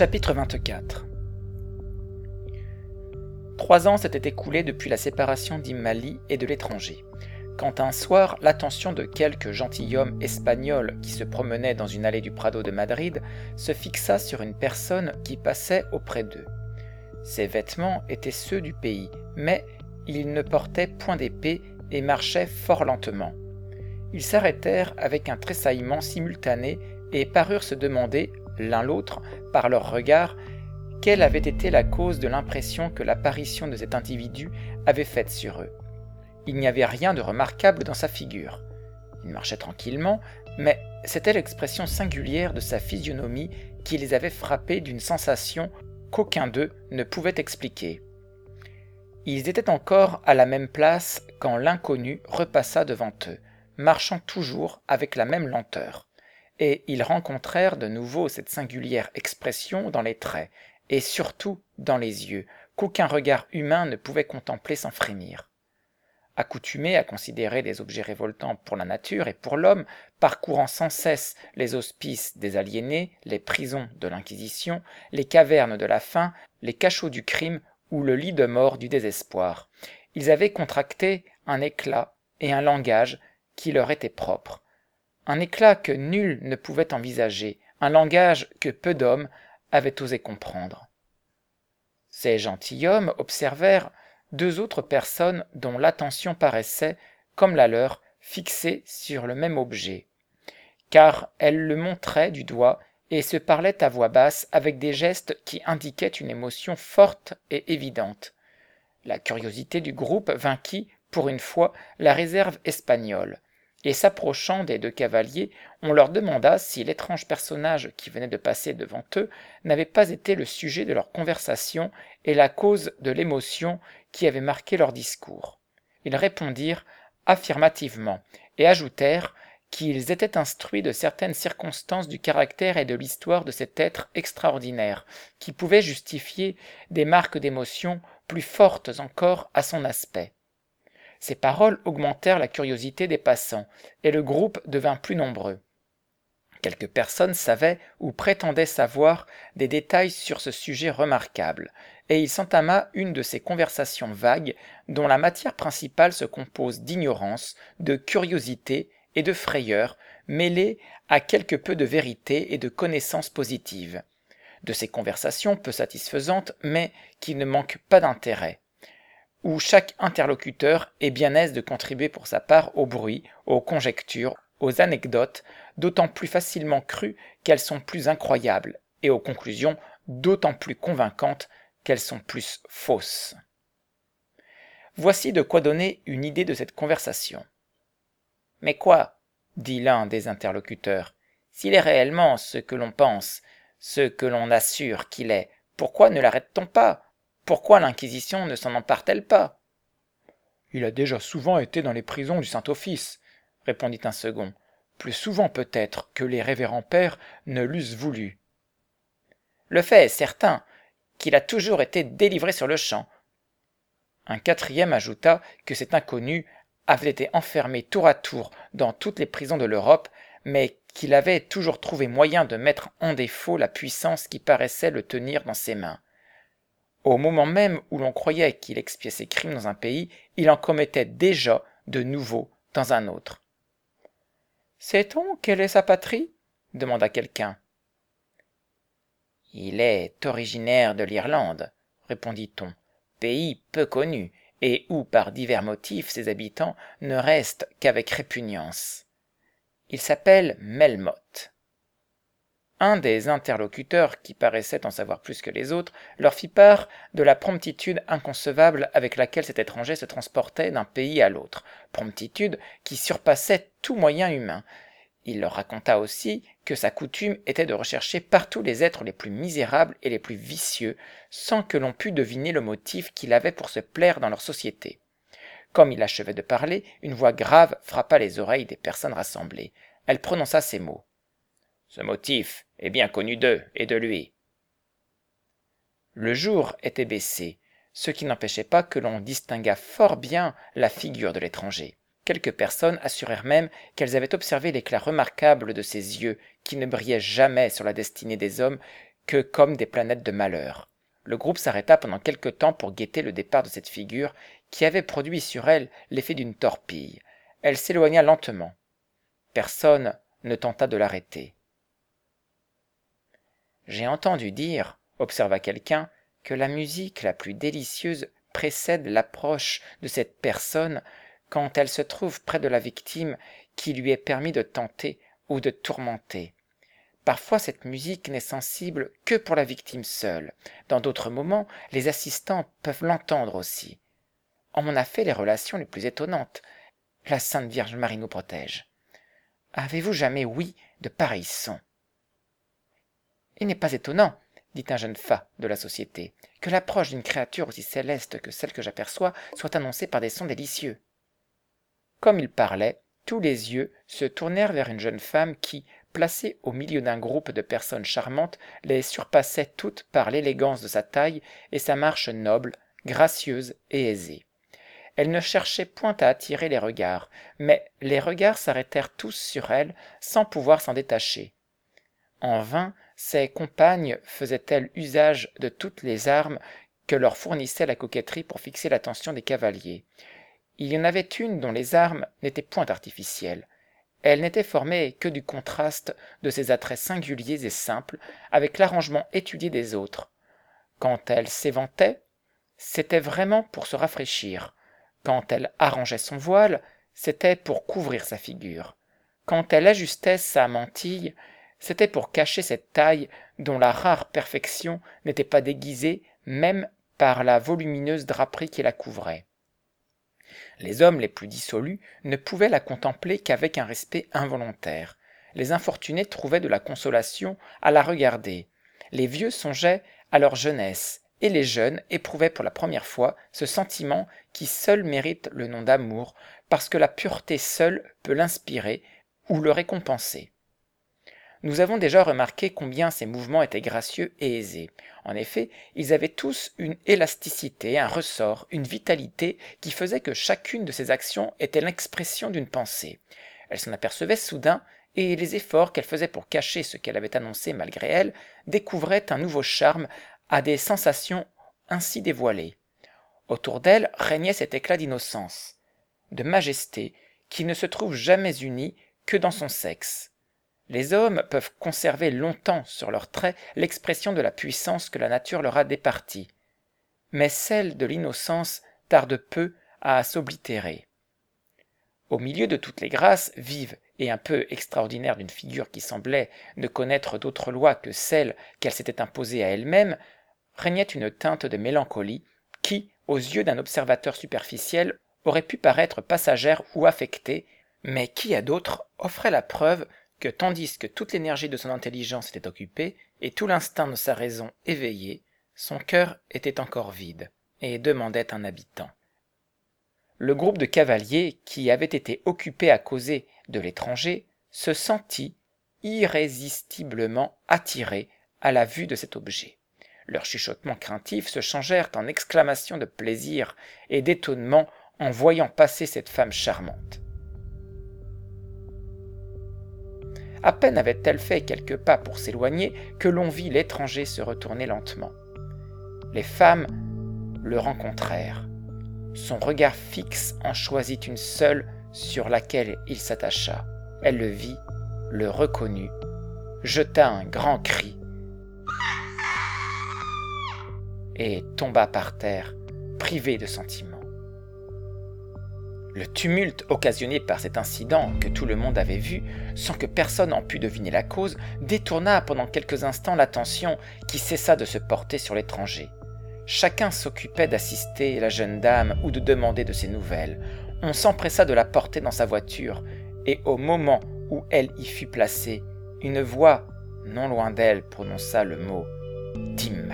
Chapitre 24. 3 ans s'étaient écoulés depuis la séparation d'Imali et de l'étranger, quand un soir l'attention de quelques gentilshommes espagnols qui se promenaient dans une allée du Prado de Madrid se fixa sur une personne qui passait auprès d'eux. Ses vêtements étaient ceux du pays, mais il ne portait point d'épée et marchait fort lentement. Ils s'arrêtèrent avec un tressaillement simultané et parurent se demander, l'un l'autre, par leurs regards, quelle avait été la cause de l'impression que l'apparition de cet individu avait faite sur eux. Il n'y avait rien de remarquable dans sa figure. Il marchait tranquillement, mais c'était l'expression singulière de sa physionomie qui les avait frappés d'une sensation qu'aucun d'eux ne pouvait expliquer. Ils étaient encore à la même place quand l'inconnu repassa devant eux, marchant toujours avec la même lenteur, et ils rencontrèrent de nouveau cette singulière expression dans les traits, et surtout dans les yeux, qu'aucun regard humain ne pouvait contempler sans frémir. Accoutumés à considérer des objets révoltants pour la nature et pour l'homme, parcourant sans cesse les hospices des aliénés, les prisons de l'Inquisition, les cavernes de la faim, les cachots du crime ou le lit de mort du désespoir, ils avaient contracté un éclat et un langage qui leur étaient propres. Un éclat que nul ne pouvait envisager, un langage que peu d'hommes avaient osé comprendre. Ces gentilshommes observèrent 2 autres personnes dont l'attention paraissait, comme la leur, fixée sur le même objet, car elles le montraient du doigt et se parlaient à voix basse avec des gestes qui indiquaient une émotion forte et évidente. La curiosité du groupe vainquit, pour une fois, la réserve espagnole, et s'approchant des 2 cavaliers, on leur demanda si l'étrange personnage qui venait de passer devant eux n'avait pas été le sujet de leur conversation et la cause de l'émotion qui avait marqué leur discours. Ils répondirent affirmativement et ajoutèrent qu'ils étaient instruits de certaines circonstances du caractère et de l'histoire de cet être extraordinaire, qui pouvait justifier des marques d'émotion plus fortes encore à son aspect. Ces paroles augmentèrent la curiosité des passants, et le groupe devint plus nombreux. Quelques personnes savaient ou prétendaient savoir des détails sur ce sujet remarquable, et il s'entama une de ces conversations vagues dont la matière principale se compose d'ignorance, de curiosité et de frayeur, mêlées à quelque peu de vérité et de connaissances positives. De ces conversations peu satisfaisantes, mais qui ne manquent pas d'intérêt, où chaque interlocuteur est bien aise de contribuer pour sa part au bruit, aux conjectures, aux anecdotes, d'autant plus facilement crues qu'elles sont plus incroyables, et aux conclusions d'autant plus convaincantes qu'elles sont plus fausses. Voici de quoi donner une idée de cette conversation. « Mais quoi ?» dit l'un des interlocuteurs. « S'il est réellement ce que l'on pense, ce que l'on assure qu'il est, pourquoi ne l'arrête-t-on pas ? Pourquoi l'Inquisition ne s'en empare-t-elle pas ?»« Il a déjà souvent été dans les prisons du Saint-Office, » répondit un second, « plus souvent peut-être que les révérends pères ne l'eussent voulu. »« Le fait est certain qu'il a toujours été délivré sur le champ. » Un quatrième ajouta que cet inconnu avait été enfermé tour à tour dans toutes les prisons de l'Europe, mais qu'il avait toujours trouvé moyen de mettre en défaut la puissance qui paraissait le tenir dans ses mains. Au moment même où l'on croyait qu'il expiait ses crimes dans un pays, il en commettait déjà de nouveaux dans un autre. « Sait-on quelle est sa patrie ?» demanda quelqu'un. « Il est originaire de l'Irlande, » répondit-on, « pays peu connu, et où par divers motifs ses habitants ne restent qu'avec répugnance. Il s'appelle Melmoth. » Un des interlocuteurs, qui paraissait en savoir plus que les autres, leur fit part de la promptitude inconcevable avec laquelle cet étranger se transportait d'un pays à l'autre, promptitude qui surpassait tout moyen humain. Il leur raconta aussi que sa coutume était de rechercher partout les êtres les plus misérables et les plus vicieux, sans que l'on pût deviner le motif qu'il avait pour se plaire dans leur société. Comme il achevait de parler, une voix grave frappa les oreilles des personnes rassemblées. Elle prononça ces mots. « Ce motif est bien connu d'eux et de lui. » Le jour était baissé, ce qui n'empêchait pas que l'on distinguât fort bien la figure de l'étranger. Quelques personnes assurèrent même qu'elles avaient observé l'éclat remarquable de ses yeux, qui ne brillaient jamais sur la destinée des hommes que comme des planètes de malheur. Le groupe s'arrêta pendant quelque temps pour guetter le départ de cette figure qui avait produit sur elle l'effet d'une torpille. Elle s'éloigna lentement. Personne ne tenta de l'arrêter. « J'ai entendu dire, observa quelqu'un, que la musique la plus délicieuse précède l'approche de cette personne quand elle se trouve près de la victime qui lui est permis de tenter ou de tourmenter. Parfois cette musique n'est sensible que pour la victime seule. Dans d'autres moments, les assistants peuvent l'entendre aussi. On m'en a fait les relations les plus étonnantes. La Sainte Vierge Marie nous protège. Avez-vous jamais ouï de pareils sons ? Il n'est pas étonnant, dit un jeune fat de la société, que l'approche d'une créature aussi céleste que celle que j'aperçois soit annoncée par des sons délicieux. Comme il parlait, tous les yeux se tournèrent vers une jeune femme qui, placée au milieu d'un groupe de personnes charmantes, les surpassait toutes par l'élégance de sa taille et sa marche noble, gracieuse et aisée. Elle ne cherchait point à attirer les regards, mais les regards s'arrêtèrent tous sur elle sans pouvoir s'en détacher. En vain, ses compagnes faisaient-elles usage de toutes les armes que leur fournissait la coquetterie pour fixer l'attention des cavaliers. Il y en avait une dont les armes n'étaient point artificielles. Elle n'était formée que du contraste de ses attraits singuliers et simples avec l'arrangement étudié des autres. Quand elle s'éventait, c'était vraiment pour se rafraîchir. Quand elle arrangeait son voile, c'était pour couvrir sa figure. Quand elle ajustait sa mantille, c'était pour cacher cette taille dont la rare perfection n'était pas déguisée même par la volumineuse draperie qui la couvrait. Les hommes les plus dissolus ne pouvaient la contempler qu'avec un respect involontaire. Les infortunés trouvaient de la consolation à la regarder. Les vieux songeaient à leur jeunesse, et les jeunes éprouvaient pour la première fois ce sentiment qui seul mérite le nom d'amour, parce que la pureté seule peut l'inspirer ou le récompenser. Nous avons déjà remarqué combien ces mouvements étaient gracieux et aisés. En effet, ils avaient tous une élasticité, un ressort, une vitalité qui faisait que chacune de ces actions était l'expression d'une pensée. Elle s'en apercevait soudain, et les efforts qu'elle faisait pour cacher ce qu'elle avait annoncé malgré elle découvraient un nouveau charme à des sensations ainsi dévoilées. Autour d'elle régnait cet éclat d'innocence, de majesté, qui ne se trouve jamais uni que dans son sexe. Les hommes peuvent conserver longtemps sur leurs traits l'expression de la puissance que la nature leur a départie, mais celle de l'innocence tarde peu à s'oblitérer. Au milieu de toutes les grâces vives et un peu extraordinaires d'une figure qui semblait ne connaître d'autre loi que celle qu'elle s'était imposée à elle-même, régnait une teinte de mélancolie qui, aux yeux d'un observateur superficiel, aurait pu paraître passagère ou affectée, mais qui à d'autres offrait la preuve que tandis que toute l'énergie de son intelligence était occupée et tout l'instinct de sa raison éveillé, son cœur était encore vide et demandait un habitant. Le groupe de cavaliers qui avait été occupé à causer de l'étranger se sentit irrésistiblement attiré à la vue de cet objet. Leurs chuchotements craintifs se changèrent en exclamations de plaisir et d'étonnement en voyant passer cette femme charmante. À peine avait-elle fait quelques pas pour s'éloigner que l'on vit l'étranger se retourner lentement. Les femmes le rencontrèrent. Son regard fixe en choisit une seule sur laquelle il s'attacha. Elle le vit, le reconnut, jeta un grand cri et tomba par terre, privé de sentiment. Le tumulte occasionné par cet incident que tout le monde avait vu, sans que personne en pût deviner la cause, détourna pendant quelques instants l'attention qui cessa de se porter sur l'étranger. Chacun s'occupait d'assister la jeune dame ou de demander de ses nouvelles. On s'empressa de la porter dans sa voiture, et au moment où elle y fut placée, une voix, non loin d'elle, prononça le mot « Timmali ».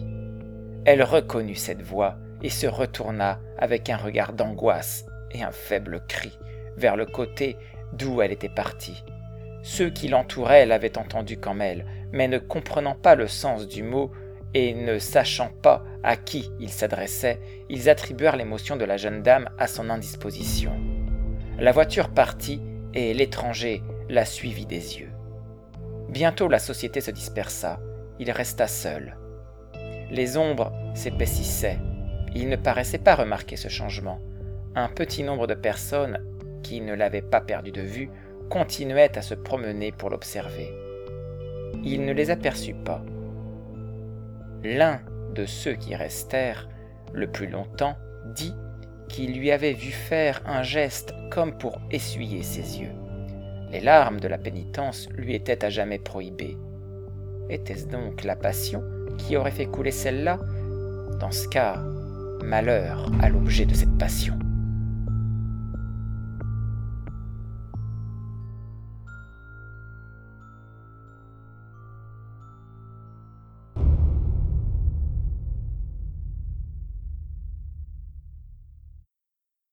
Elle reconnut cette voix et se retourna avec un regard d'angoisse et un faible cri vers le côté d'où elle était partie. Ceux qui l'entouraient l'avaient entendu comme elle, mais ne comprenant pas le sens du mot et ne sachant pas à qui il s'adressait, ils attribuèrent l'émotion de la jeune dame à son indisposition. La voiture partit et l'étranger la suivit des yeux. Bientôt la société se dispersa, il resta seul. Les ombres s'épaississaient. Il ne paraissait pas remarquer ce changement. Un petit nombre de personnes, qui ne l'avaient pas perdu de vue, continuaient à se promener pour l'observer. Il ne les aperçut pas. L'un de ceux qui restèrent le plus longtemps dit qu'il lui avait vu faire un geste comme pour essuyer ses yeux. Les larmes de la pénitence lui étaient à jamais prohibées. Était-ce donc la passion qui aurait fait couler celle-là ? Dans ce cas, malheur à l'objet de cette passion.